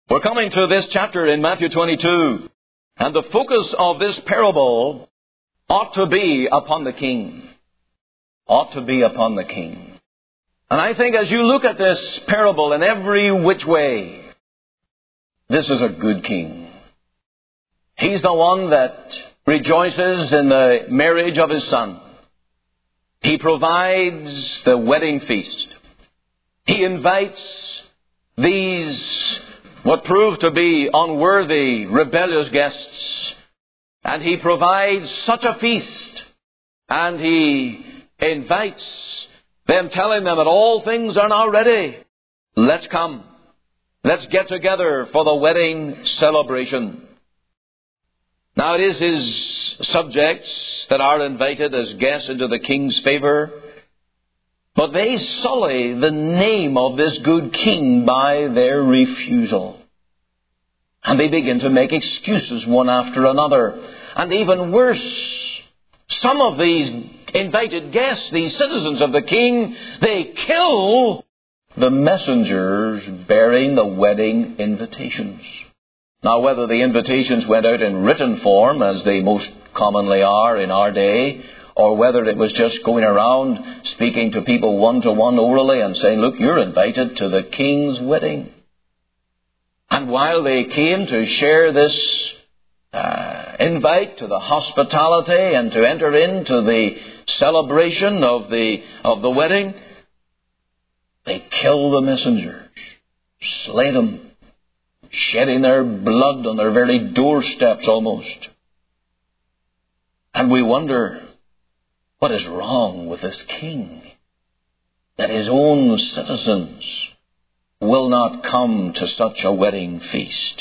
We're coming to this chapter in Matthew 22, and the focus of this parable ought to be upon the King. Ought to be upon the King. And I think as you look at this parable in every which way, this is a good King. He's the one that rejoices in the marriage of his Son. He provides the wedding feast. He invites these what prove to be unworthy, rebellious guests. And he provides such a feast. And he invites them, telling them that all things are now ready. Let's come. Let's get together for the wedding celebration. Now it is his subjects that are invited as guests into the King's favour. But they sully the name of this good King by their refusal. And they begin to make excuses one after another. And even worse, some of these invited guests, these citizens of the King, they kill the messengers bearing the wedding invitations. Now, whether the invitations went out in written form, as they most commonly are in our day, or whether it was just going around speaking to people one-to-one orally and saying, look, you're invited to the King's wedding. And while they came to share this invite to the hospitality and to enter into the celebration of the wedding, they kill the messengers, slay them, shedding their blood on their very doorsteps almost. And we wonder, what is wrong with this King, that his own citizens will not come to such a wedding feast?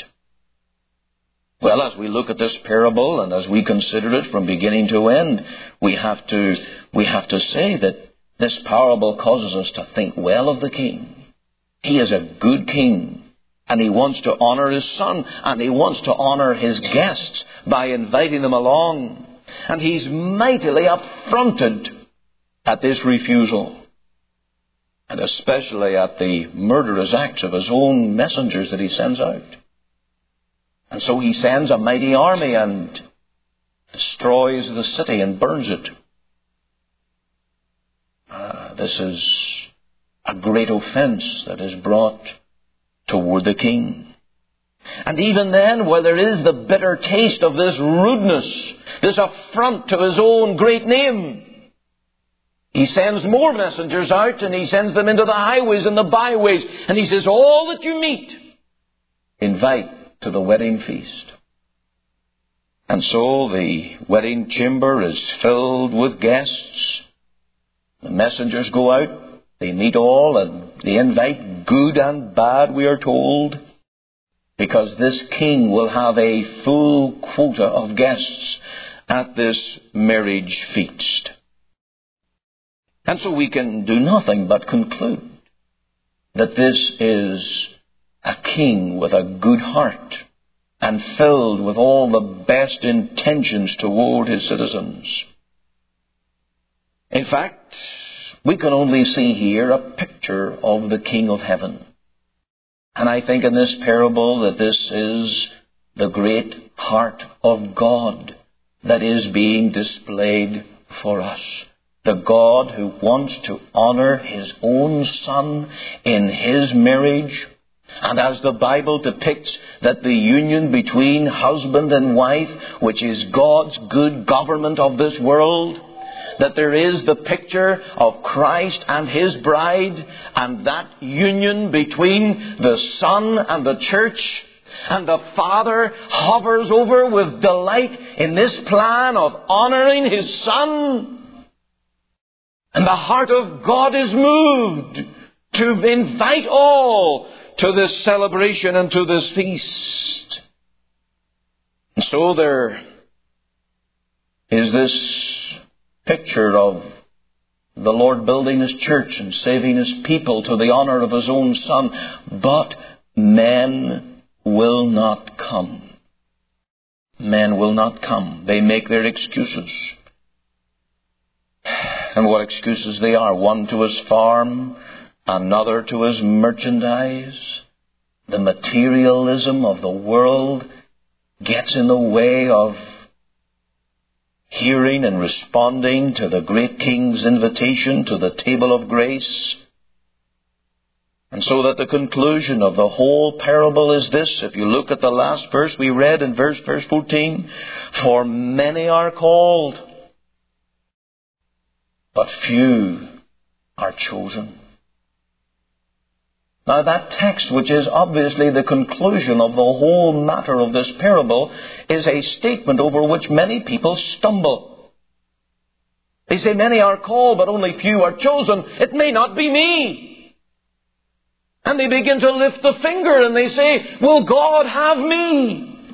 Well, as we look at this parable and as we consider it from beginning to end, we have to say that this parable causes us to think well of the King. He is a good King, and he wants to honour his Son, and he wants to honour his guests by inviting them along. And he's mightily affronted at this refusal, and especially at the murderous acts of his own messengers that he sends out. And so he sends a mighty army and destroys the city and burns it. This is a great offence that is brought toward the King. And even then, where there is the bitter taste of this rudeness, this affront to his own great name, he sends more messengers out, and he sends them into the highways and the byways, and he says, all that you meet, invite to the wedding feast. And so the wedding chamber is filled with guests. The messengers go out, they meet all, and they invite good and bad, we are told, because this King will have a full quota of guests at this marriage feast. And so we can do nothing but conclude that this is a King with a good heart and filled with all the best intentions toward his citizens. In fact, we can only see here a picture of the King of heaven. And I think in this parable that this is the great heart of God that is being displayed for us. The God who wants to honour his own Son in his marriage. And as the Bible depicts that the union between husband and wife, which is God's good government of this world, that there is the picture of Christ and his bride, and that union between the Son and the church, and the Father hovers over with delight in this plan of honouring his Son. And the heart of God is moved to invite all to this celebration and to this feast. And so there is this picture of the Lord building his church and saving his people to the honour of his own Son. But men will not come. Men will not come. They make their excuses. And what excuses they are. One to his farm, another to his merchandise, the materialism of the world gets in the way of hearing and responding to the great King's invitation to the table of grace. And so that the conclusion of the whole parable is this. If you look at the last verse we read in verse 14, for many are called, but few are chosen. Now that text, which is obviously the conclusion of the whole matter of this parable, is a statement over which many people stumble. They say, many are called, but only few are chosen. It may not be me. And they begin to lift the finger and they say, will God have me?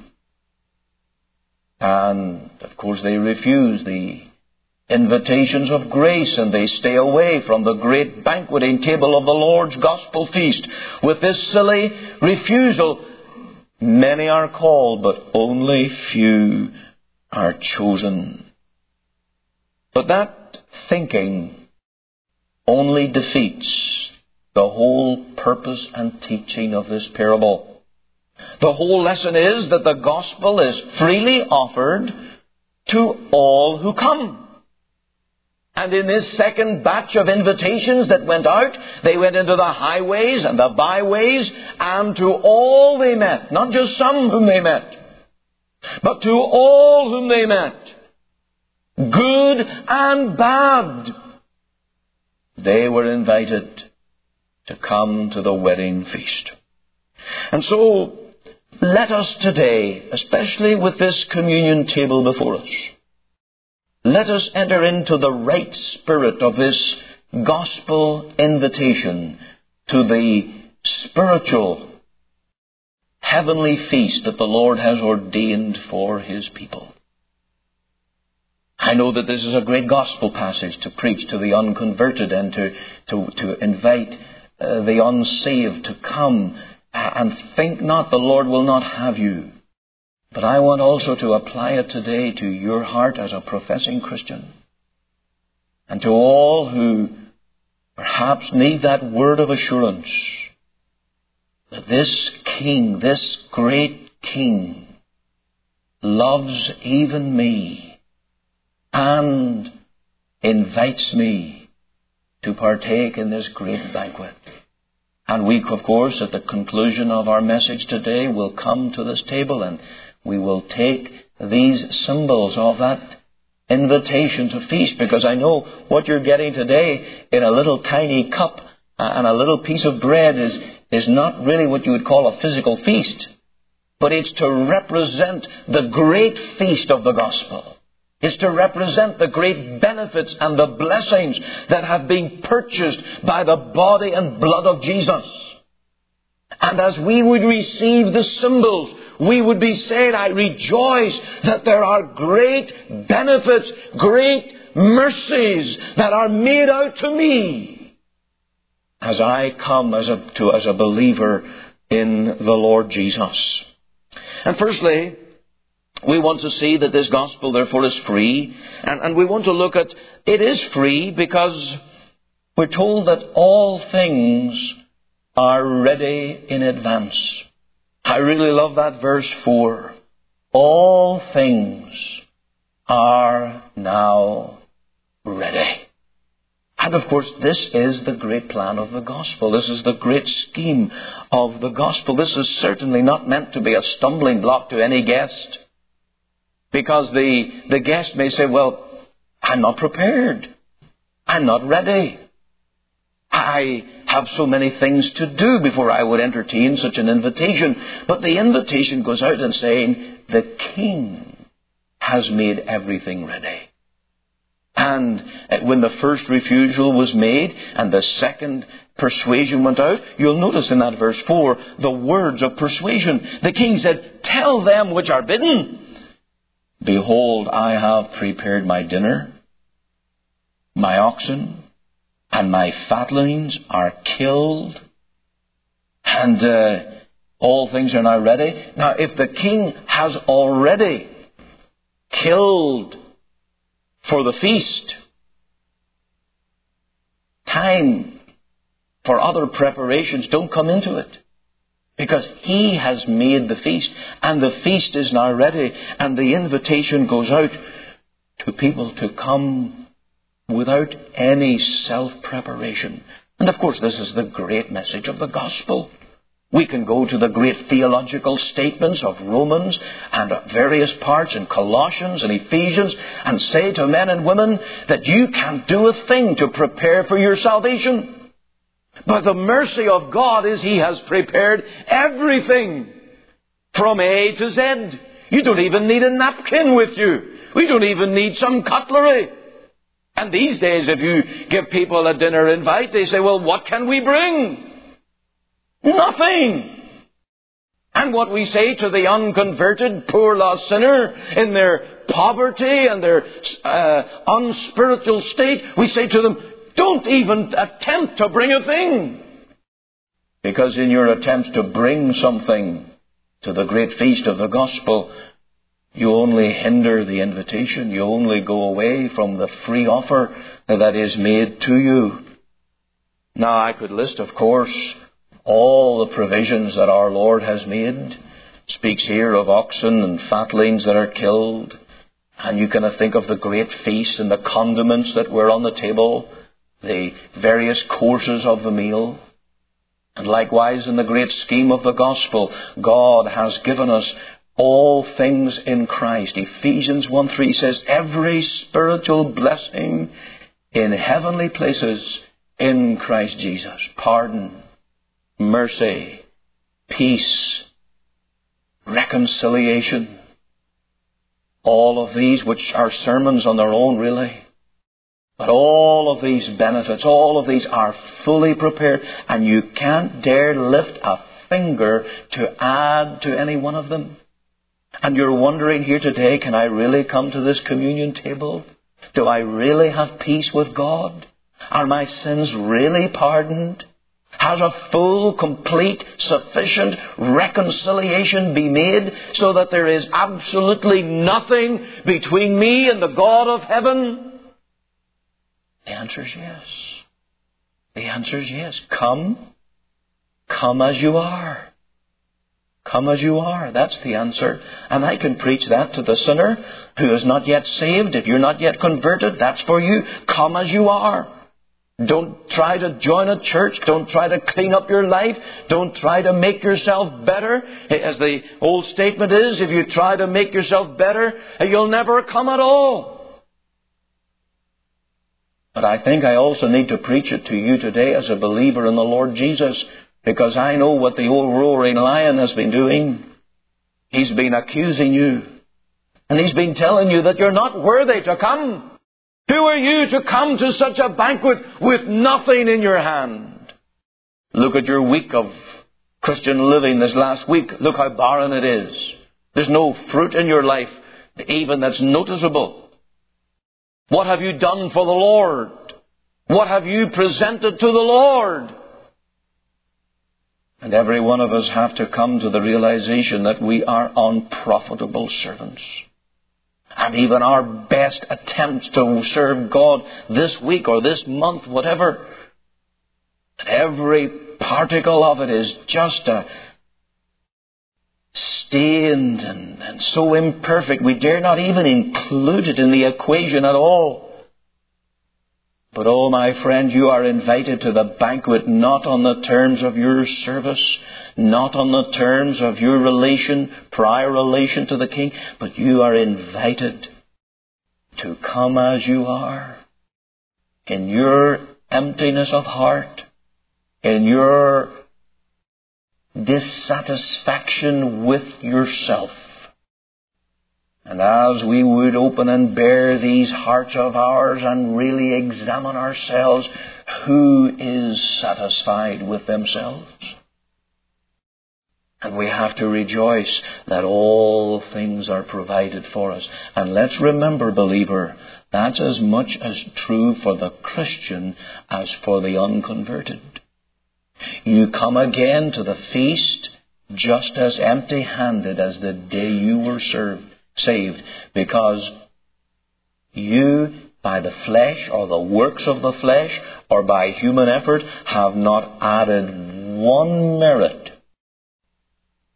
And, of course, they refuse the invitations of grace, and they stay away from the great banqueting table of the Lord's gospel feast with this silly refusal. Many are called, but only few are chosen. But that thinking only defeats the whole purpose and teaching of this parable. The whole lesson is that the gospel is freely offered to all who come. And in this second batch of invitations that went out, they went into the highways and the byways, and to all they met, not just some whom they met, but to all whom they met, good and bad, they were invited to come to the wedding feast. And so, let us today, especially with this communion table before us, let us enter into the right spirit of this gospel invitation to the spiritual, heavenly feast that the Lord has ordained for His people. I know that this is a great gospel passage to preach to the unconverted and to invite the unsaved to come, and think not the Lord will not have you. But I want also to apply it today to your heart as a professing Christian, and to all who perhaps need that word of assurance that this King, this great King, loves even me and invites me to partake in this great banquet. And we, of course, at the conclusion of our message today, will come to this table and we will take these symbols of that invitation to feast, because I know what you're getting today in a little tiny cup and a little piece of bread is not really what you would call a physical feast, but it's to represent the great feast of the gospel. It's to represent the great benefits and the blessings that have been purchased by the body and blood of Jesus. And as we would receive the symbols, we would be saying, I rejoice that there are great benefits, great mercies that are made out to me as I come as a believer in the Lord Jesus. And firstly, we want to see that this gospel, therefore, is free. And we want to look at it is free because we're told that all things are ready in advance. I really love that verse 4. All things are now ready. And of course, this is the great plan of the gospel. This is the great scheme of the gospel. This is certainly not meant to be a stumbling block to any guest. Because the guest may say, well, I'm not prepared. I'm not ready. I have so many things to do before I would entertain such an invitation. But the invitation goes out and saying, the King has made everything ready. And when the first refusal was made and the second persuasion went out, you'll notice in that verse 4 the words of persuasion. The King said, tell them which are bidden, behold, I have prepared my dinner, my oxen and my fatlings are killed, and all things are now ready. Now, if the King has already killed for the feast, time for other preparations don't come into it. Because He has made the feast, and the feast is now ready, and the invitation goes out to people to come without any self-preparation. And of course, this is the great message of the gospel. We can go to the great theological statements of Romans and various parts in Colossians and Ephesians and say to men and women that you can't do a thing to prepare for your salvation. But the mercy of God is He has prepared everything from A to Z. You don't even need a napkin with you. We don't even need some cutlery. And these days, if you give people a dinner invite, they say, well, what can we bring? Nothing. And what we say to the unconverted, poor lost sinner in their poverty and their unspiritual state, we say to them, don't even attempt to bring a thing. Because in your attempt to bring something to the great feast of the gospel, you only hinder the invitation. You only go away from the free offer that is made to you. Now, I could list, of course, all the provisions that our Lord has made. Speaks here of oxen and fatlings that are killed. And you can think of the great feast and the condiments that were on the table, the various courses of the meal. And likewise, in the great scheme of the gospel, God has given us all things in Christ. Ephesians 1:3 says, every spiritual blessing in heavenly places in Christ Jesus. Pardon, mercy, peace, reconciliation. All of these, which are sermons on their own, really. But all of these benefits, all of these are fully prepared, and you can't dare lift a finger to add to any one of them. And you're wondering here today, can I really come to this communion table? Do I really have peace with God? Are my sins really pardoned? Has a full, complete, sufficient reconciliation be made so that there is absolutely nothing between me and the God of heaven? The answer is yes. The answer is yes. Come as you are. Come as you are. That's the answer. And I can preach that to the sinner who is not yet saved. If you're not yet converted, that's for you. Come as you are. Don't try to join a church. Don't try to clean up your life. Don't try to make yourself better. As the old statement is, if you try to make yourself better, you'll never come at all. But I think I also need to preach it to you today as a believer in the Lord Jesus, because I know what the old roaring lion has been doing. He's been accusing you. And he's been telling you that you're not worthy to come. Who are you to come to such a banquet with nothing in your hand? Look at your week of Christian living this last week. Look how barren it is. There's no fruit in your life, even that's noticeable. What have you done for the Lord? What have you presented to the Lord? And every one of us have to come to the realization that we are unprofitable servants. And even our best attempts to serve God this week or this month, whatever, every particle of it is just stained and so imperfect, we dare not even include it in the equation at all. But oh, my friend, you are invited to the banquet not on the terms of your service, not on the terms of your prior relation to the King, but you are invited to come as you are, in your emptiness of heart, in your dissatisfaction with yourself. And as we would open and bare these hearts of ours and really examine ourselves, who is satisfied with themselves? And we have to rejoice that all things are provided for us. And let's remember, believer, that's as much as true for the Christian as for the unconverted. You come again to the feast just as empty-handed as the day you were saved, because you, by the flesh or the works of the flesh or by human effort, have not added one merit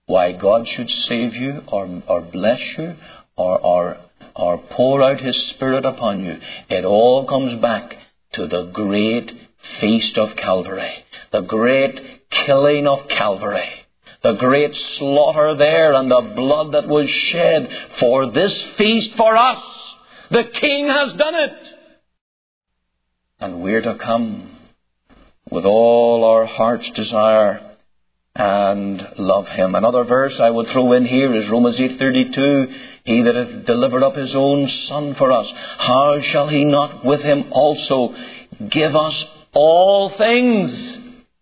why God should save you or bless you or pour out His Spirit upon you, it all comes back to the great feast of Calvary, the great killing of Calvary, the great slaughter there and the blood that was shed for this feast for us. The King has done it. And we're to come with all our heart's desire and love Him. Another verse I would throw in here is Romans 8:32. He that hath delivered up His own Son for us, how shall He not with Him also give us all things?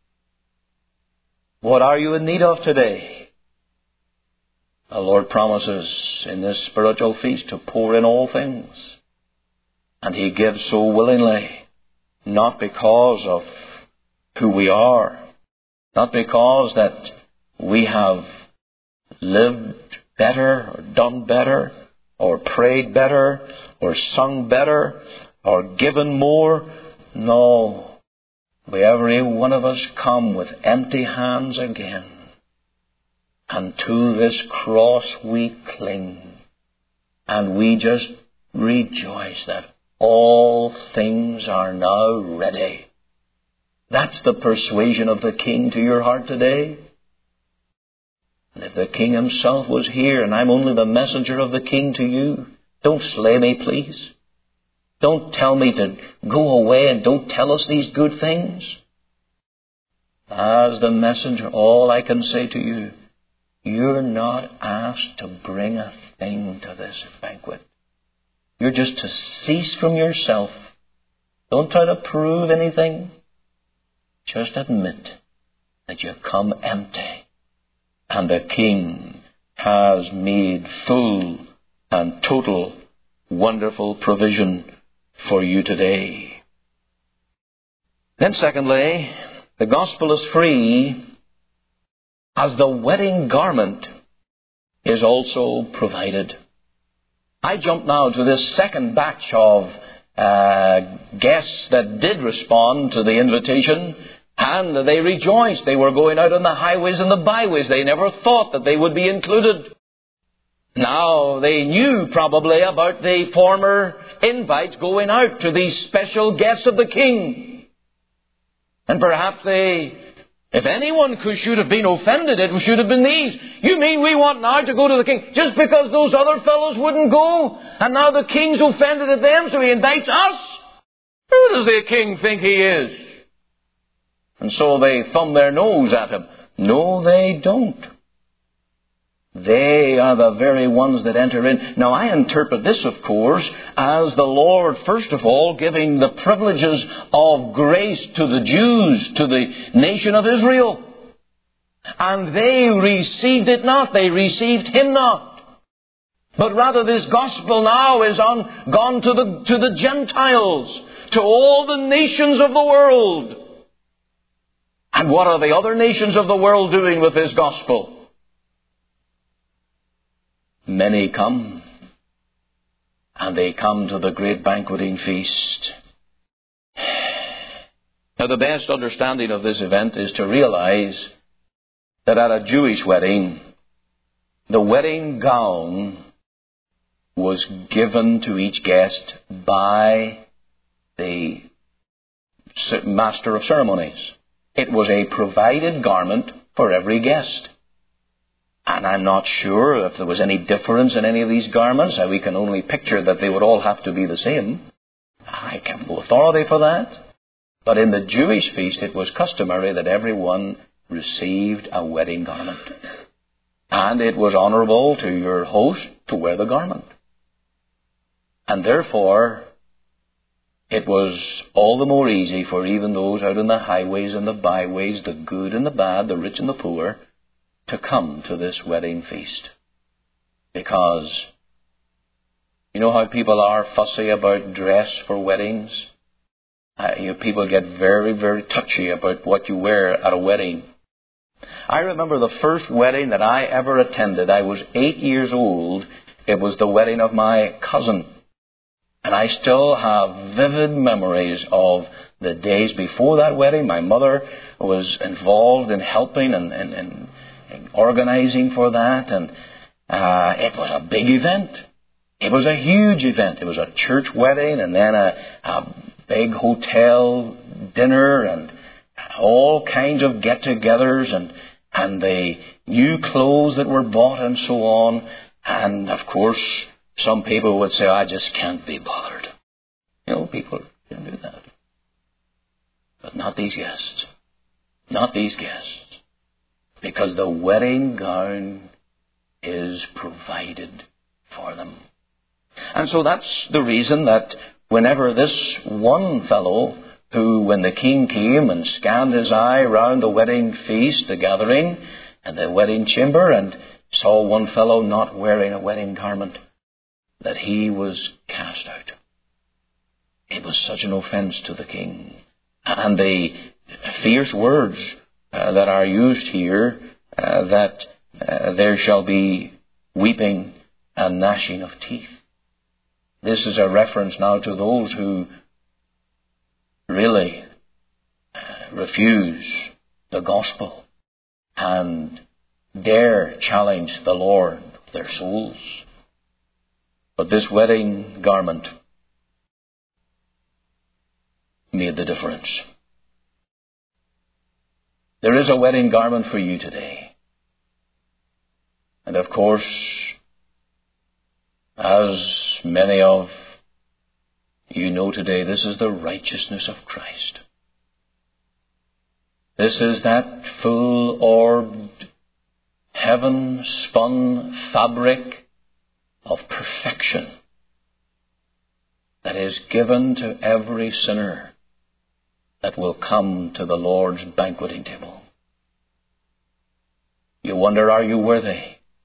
What are you in need of today? The Lord promises in this spiritual feast to pour in all things. And He gives so willingly, not because of who we are, not because that we have lived better or done better or prayed better or sung better or given more. No. Every one of us come with empty hands again. And to this cross we cling. And we just rejoice that all things are now ready. That's the persuasion of the King to your heart today. And if the King Himself was here and I'm only the messenger of the King to you, don't slay me, please. Don't tell me to go away and don't tell us these good things. As the messenger, all I can say to you, you're not asked to bring a thing to this banquet. You're just to cease from yourself. Don't try to prove anything. Just admit that you come empty. And the King has made full and total wonderful provision for you today. Then secondly, the gospel is free as the wedding garment is also provided. I jump now to this second batch of guests that did respond to the invitation, and they rejoiced. They were going out on the highways and the byways. They never thought that they would be included. Now, they knew probably about the former invites going out to these special guests of the King. And perhaps if anyone should have been offended, it should have been these. You mean we want now to go to the King just because those other fellows wouldn't go? And now the King's offended at them, so He invites us? Who does the King think He is? And so they thumb their nose at Him. No, they don't. They are the very ones that enter in. Now, I interpret this, of course, as the Lord, first of all, giving the privileges of grace to the Jews, to the nation of Israel. And they received it not. They received Him not. But rather this gospel now is gone to the Gentiles, to all the nations of the world. And what are the other nations of the world doing with this gospel? Many come, and they come to the great banqueting feast. Now, the best understanding of this event is to realize that at a Jewish wedding, the wedding gown was given to each guest by the master of ceremonies. It was a provided garment for every guest. And I'm not sure if there was any difference in any of these garments. We can only picture that they would all have to be the same. I have no authority for that. But in the Jewish feast, it was customary that everyone received a wedding garment. And it was honourable to your host to wear the garment. And therefore, it was all the more easy for even those out on the highways and the byways, the good and the bad, the rich and the poor, to come to this wedding feast. Because you know how people are fussy about dress for weddings? People get very, very touchy about what you wear at a wedding. I remember the first wedding that I ever attended. I was 8 years old. It was the wedding of my cousin. And I still have vivid memories of the days before that wedding. My mother was involved in helping and organizing for that, and it was a big event. It was a huge event. It was a church wedding, and then a big hotel dinner, and all kinds of get-togethers, and the new clothes that were bought and so on. And, of course, some people would say, I just can't be bothered. People can do that. But not these guests. Not these guests. Because the wedding gown is provided for them. And so that's the reason that whenever this one fellow who, when the king came and scanned his eye round the wedding feast, the gathering, and the wedding chamber, and saw one fellow not wearing a wedding garment, that he was cast out. It was such an offense to the king. And the fierce words that are used here, that there shall be weeping and gnashing of teeth. This is a reference now to those who really refuse the gospel and dare challenge the Lord of their souls. But this wedding garment made the difference. There is a wedding garment for you today. And of course, as many of you know today, this is the righteousness of Christ. This is that full-orbed, heaven-spun fabric of perfection that is given to every sinner that will come to the Lord's banqueting table. You wonder, are you worthy?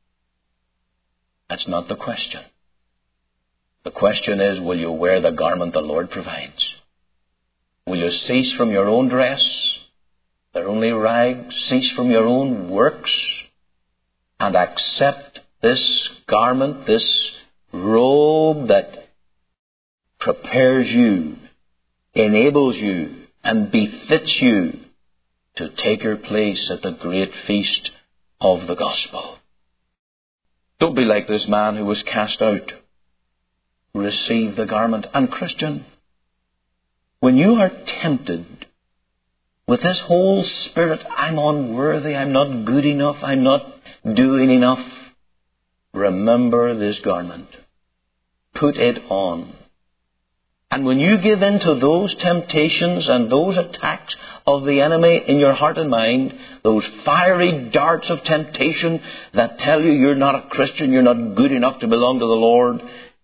That's not the question. The question is, will you wear the garment the Lord provides? Will you cease from your own dress, their only rags, cease from your own works, and accept this garment, this robe that prepares you, enables you, and befits you to take your place at the great feast of the gospel? Don't be like this man who was cast out. Receive the garment. And Christian, when you are tempted with this whole spirit, I'm unworthy, I'm not good enough, I'm not doing enough, remember this garment. Put it on. And when you give in to those temptations and those attacks of the enemy in your heart and mind, those fiery darts of temptation that tell you you're not a Christian, you're not good enough to belong to the Lord,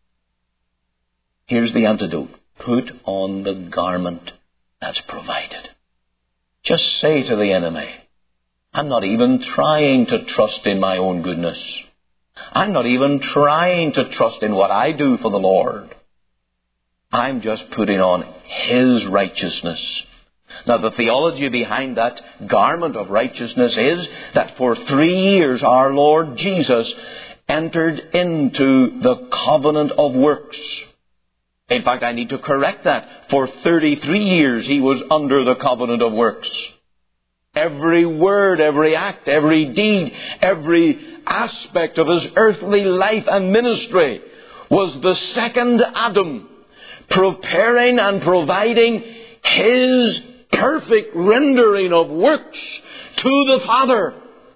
here's the antidote. Put on the garment that's provided. Just say to the enemy, I'm not even trying to trust in my own goodness. I'm not even trying to trust in what I do for the Lord. I'm just putting on His righteousness. Now, the theology behind that garment of righteousness is that for 3 years our Lord Jesus entered into the covenant of works. In fact, I need to correct that. For 33 years He was under the covenant of works. Every word, every act, every deed, every aspect of His earthly life and ministry was the second Adam, preparing and providing His perfect rendering of works to the Father.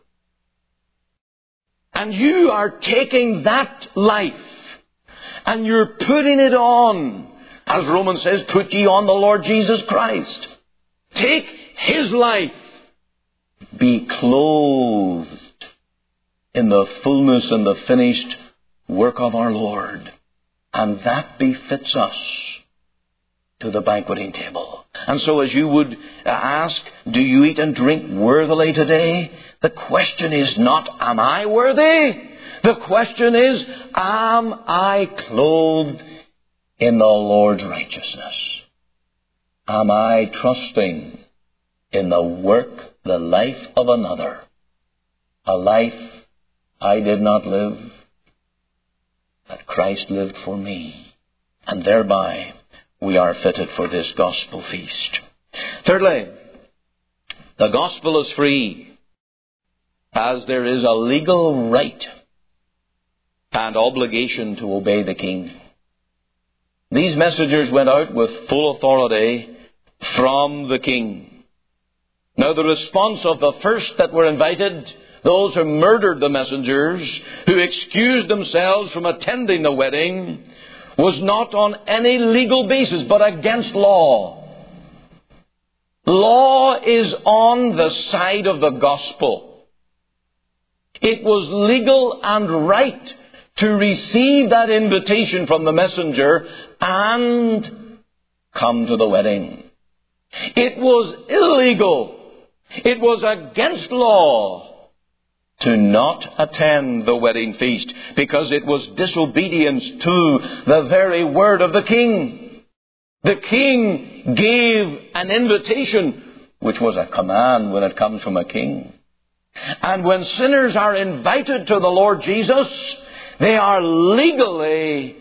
And you are taking that life and you're putting it on. As Romans says, put ye on the Lord Jesus Christ. Take His life. Be clothed in the fullness and the finished work of our Lord. And that befits us to the banqueting table. And so as you would ask, do you eat and drink worthily today? The question is not, am I worthy? The question is, am I clothed in the Lord's righteousness? Am I trusting in the work, the life of another? A life I did not live, that Christ lived for me. And thereby we are fitted for this gospel feast. Thirdly, the gospel is free. as there is a legal right and obligation to obey the king. These messengers went out with full authority from the king. Now the response of the first that were invited, those who murdered the messengers, who excused themselves from attending the wedding, was not on any legal basis, but against law. Law is on the side of the gospel. It was legal and right to receive that invitation from the messenger and come to the wedding. It was illegal. It was against law to not attend the wedding feast, because it was disobedience to the very word of the king. The king gave an invitation, which was a command when it comes from a king. And when sinners are invited to the Lord Jesus, they are legally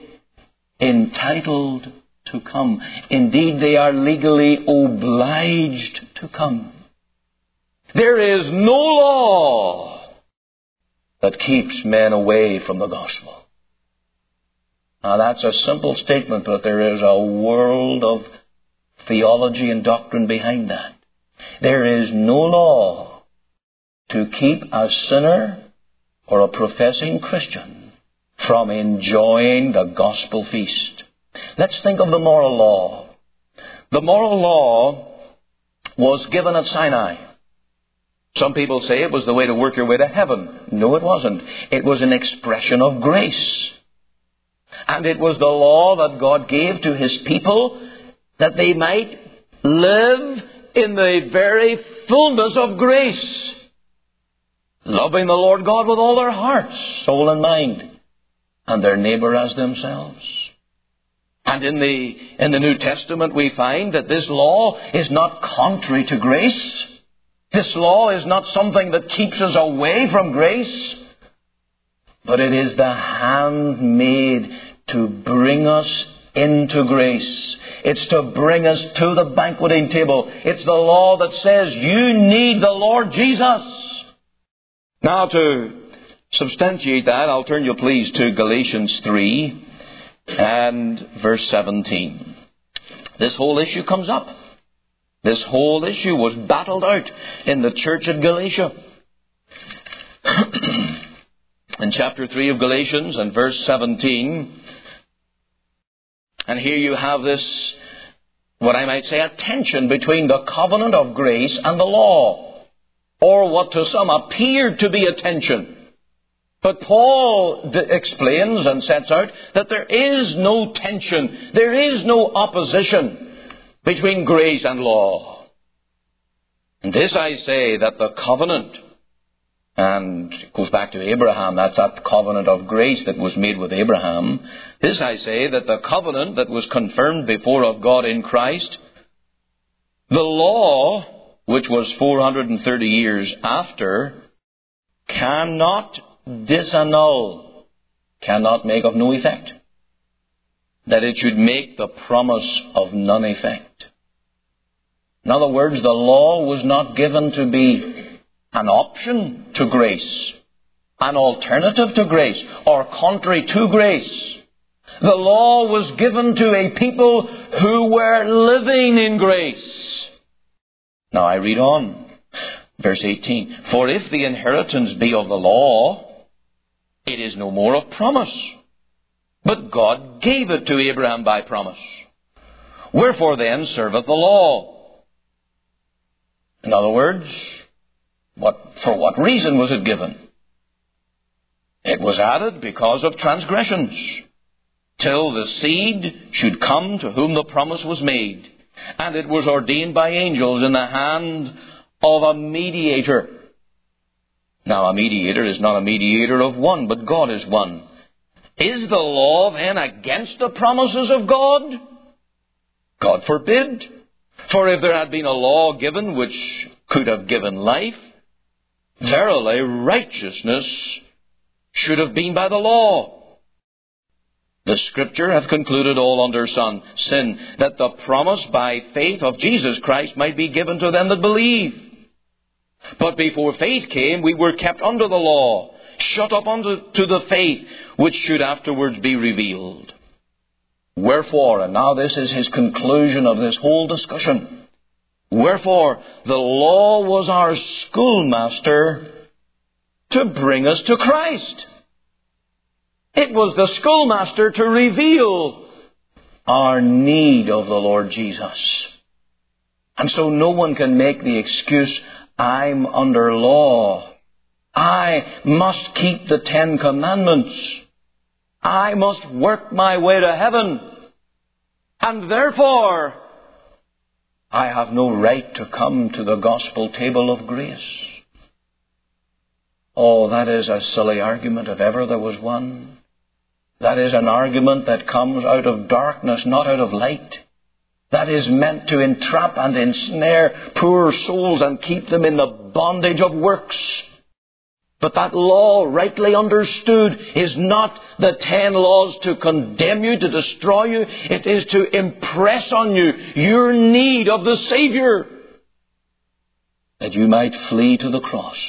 entitled to come. Indeed, they are legally obliged to come. There is no law that keeps men away from the gospel. Now, that's a simple statement, but there is a world of theology and doctrine behind that. There is no law to keep a sinner or a professing Christian from enjoying the gospel feast. Let's think of the moral law. The moral law was given at Sinai. Some people say it was the way to work your way to heaven. No, it wasn't. It was an expression of grace. And it was the law that God gave to His people that they might live in the very fullness of grace, loving the Lord God with all their hearts, soul and mind, and their neighbor as themselves. And in the New Testament we find that this law is not contrary to grace. This law is not something that keeps us away from grace, but it is the hand made to bring us into grace. It's to bring us to the banqueting table. It's the law that says you need the Lord Jesus. Now, to substantiate that, I'll turn you please to Galatians 3 and verse 17. This whole issue comes up. This whole issue was battled out in the church at Galatia. In chapter 3 of Galatians and verse 17, and here you have this, what I might say, a tension between the covenant of grace and the law, or what to some appeared to be a tension. But Paul explains and sets out that there is no tension, there is no opposition between grace and law. And this I say, that the covenant, and it goes back to Abraham, that's that covenant of grace that was made with Abraham. This I say, that the covenant that was confirmed before of God in Christ, the law, which was 430 years after, cannot disannul, cannot make of no effect, that it should make the promise of none effect. In other words, the law was not given to be an option to grace, an alternative to grace, or contrary to grace. The law was given to a people who were living in grace. Now I read on. Verse 18. For if the inheritance be of the law, it is no more of promise. But God gave it to Abraham by promise. Wherefore then serveth the law? In other words, for what reason was it given? It was added because of transgressions, till the seed should come to whom the promise was made. And it was ordained by angels in the hand of a mediator. Now, a mediator is not a mediator of one, but God is one. Is the law then against the promises of God? God forbid. For if there had been a law given which could have given life, verily righteousness should have been by the law. The Scripture hath concluded all under sin, that the promise by faith of Jesus Christ might be given to them that believe. But before faith came, we were kept under the law, shut up to the faith which should afterwards be revealed. Wherefore, and now this is his conclusion of this whole discussion, wherefore the law was our schoolmaster to bring us to Christ. It was the schoolmaster to reveal our need of the Lord Jesus. And so no one can make the excuse, I'm under law. I must keep the 10 Commandments. I must work my way to heaven. And therefore, I have no right to come to the gospel table of grace. Oh, that is a silly argument if ever there was one. That is an argument that comes out of darkness, not out of light. That is meant to entrap and ensnare poor souls and keep them in the bondage of works. But that law, rightly understood, is not the 10 laws to condemn you, to destroy you. It is to impress on you your need of the Savior, that you might flee to the cross.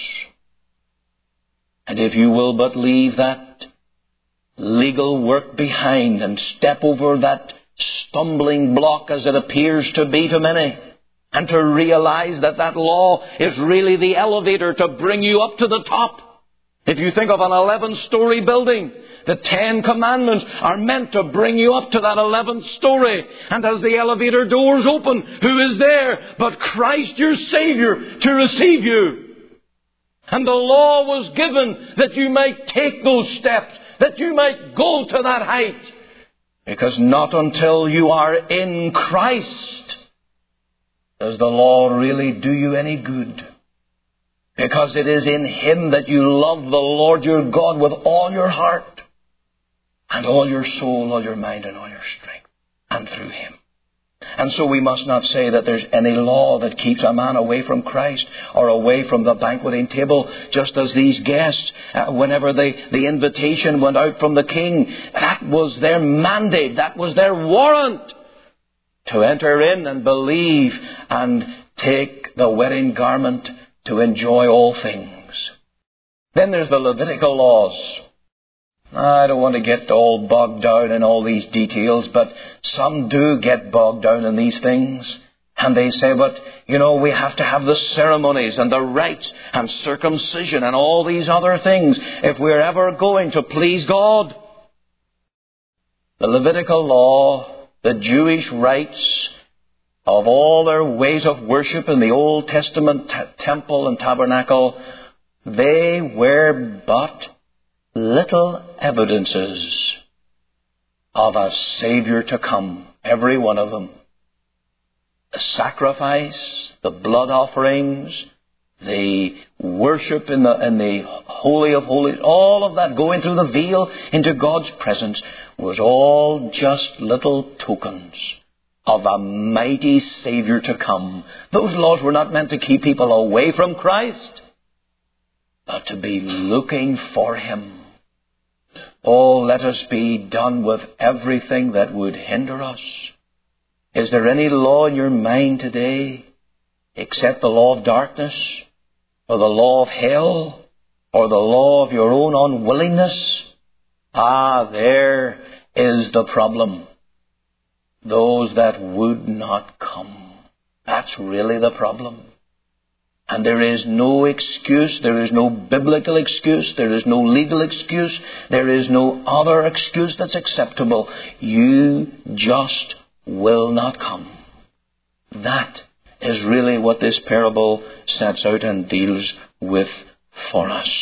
And if you will but leave that legal work behind and step over that stumbling block as it appears to be to many, and to realize that that law is really the elevator to bring you up to the top. If you think of an 11-story building, the 10 Commandments are meant to bring you up to that 11th story. And as the elevator doors open, who is there but Christ your Savior to receive you? And the law was given that you might take those steps, that you might go to that height. Because not until you are in Christ does the law really do you any good. Because it is in Him that you love the Lord your God with all your heart and all your soul, all your mind and all your strength, and through Him. And so we must not say that there's any law that keeps a man away from Christ or away from the banqueting table, just as these guests, whenever the invitation went out from the king, that was their mandate, that was their warrant to enter in and believe and take the wedding garment to enjoy all things. Then there's the Levitical laws. I don't want to get all bogged down in all these details, but some do get bogged down in these things. And they say, but, we have to have the ceremonies and the rites and circumcision and all these other things if we're ever going to please God. The Levitical law, the Jewish rites of all their ways of worship in the Old Testament temple and tabernacle, they were but little evidences of a Savior to come, every one of them. The sacrifice, the blood offerings, the worship in the Holy of Holies, all of that going through the veil into God's presence was all just little tokens of a mighty Savior to come. Those laws were not meant to keep people away from Christ, but to be looking for Him. Oh, let us be done with everything that would hinder us. Is there any law in your mind today except the law of darkness, or the law of hell, or the law of your own unwillingness? There is the problem. Those that would not come. That's really the problem. And there is no excuse, there is no biblical excuse, there is no legal excuse, there is no other excuse that's acceptable. You just will not come. That is really what this parable sets out and deals with for us.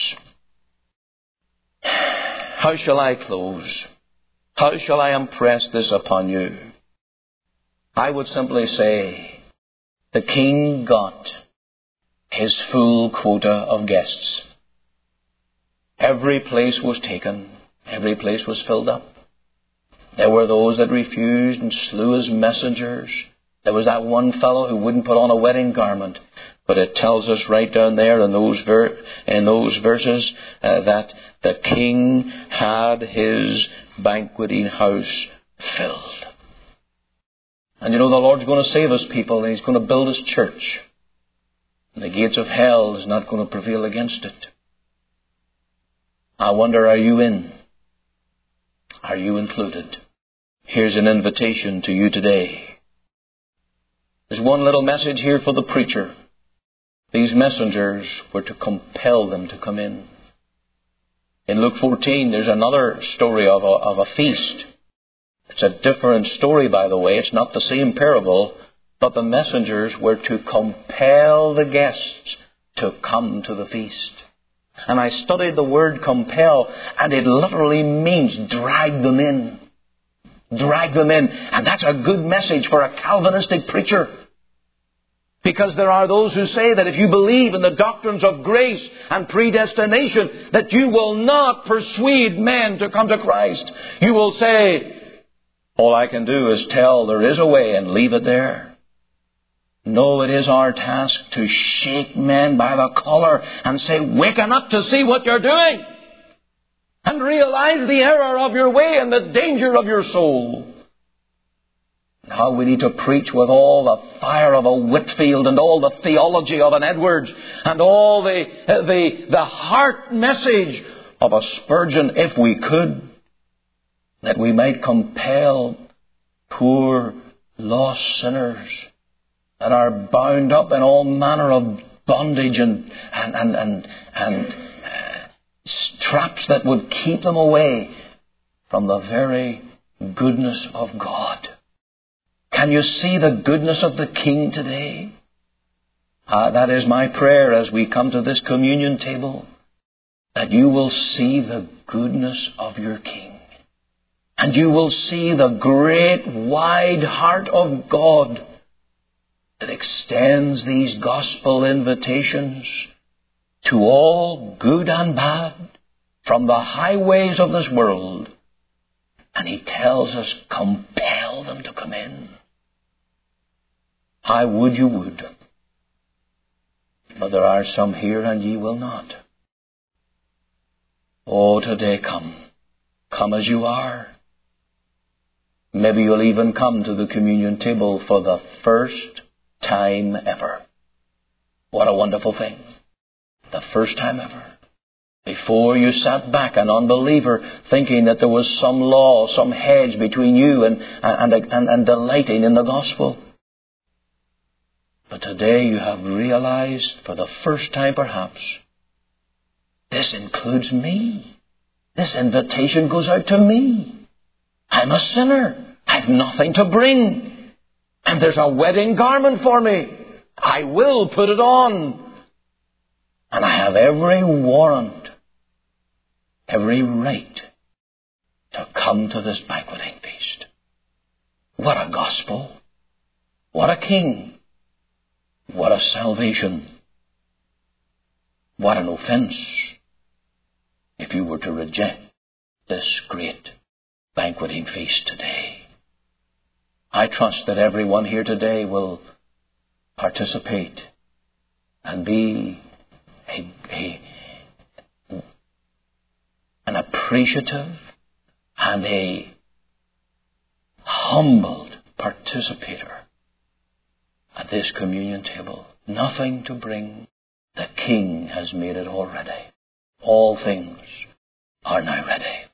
How shall I close? How shall I impress this upon you? I would simply say, the king got his full quota of guests. Every place was taken. Every place was filled up. There were those that refused and slew his messengers. There was that one fellow who wouldn't put on a wedding garment. But it tells us right down there in those verses that the king had his banqueting house filled. And the Lord's going to save His people, and He's going to build His church. The gates of hell is not going to prevail against it. I wonder, are you in? Are you included? Here's an invitation to you today. There's one little message here for the preacher. These messengers were to compel them to come in. In Luke 14, there's another story of a feast. It's a different story, by the way. It's not the same parable, but the messengers were to compel the guests to come to the feast. And I studied the word compel, and it literally means drag them in. Drag them in. And that's a good message for a Calvinistic preacher. Because there are those who say that if you believe in the doctrines of grace and predestination, that you will not persuade men to come to Christ. You will say, all I can do is tell there is a way and leave it there. No, it is our task to shake men by the collar and say, waken up to see what you're doing. And realize the error of your way and the danger of your soul. Now we need to preach with all the fire of a Whitfield and all the theology of an Edwards and all the heart message of a Spurgeon, if we could, that we might compel poor lost sinners that are bound up in all manner of bondage and traps that would keep them away from the very goodness of God. Can you see the goodness of the King today? That is my prayer as we come to this communion table, that you will see the goodness of your King. And you will see the great wide heart of God that extends these gospel invitations to all good and bad from the highways of this world. And He tells us, compel them to come in. I would you would. But there are some here and ye will not. Oh, today come. Come as you are. Maybe you'll even come to the communion table for the first time ever. What a wonderful thing. The first time ever. Before you sat back, an unbeliever, thinking that there was some law, some hedge between you and delighting in the gospel. But today you have realized, for the first time perhaps, this includes me. This invitation goes out to me. I'm a sinner. I've nothing to bring. And there's a wedding garment for me. I will put it on. And I have every warrant, every right to come to this banqueting feast. What a gospel. What a King. What a salvation. What an offense if you were to reject this great banqueting feast today. I trust that everyone here today will participate and be an appreciative and a humbled participator at this communion table. Nothing to bring. The King has made it all ready. All things are now ready.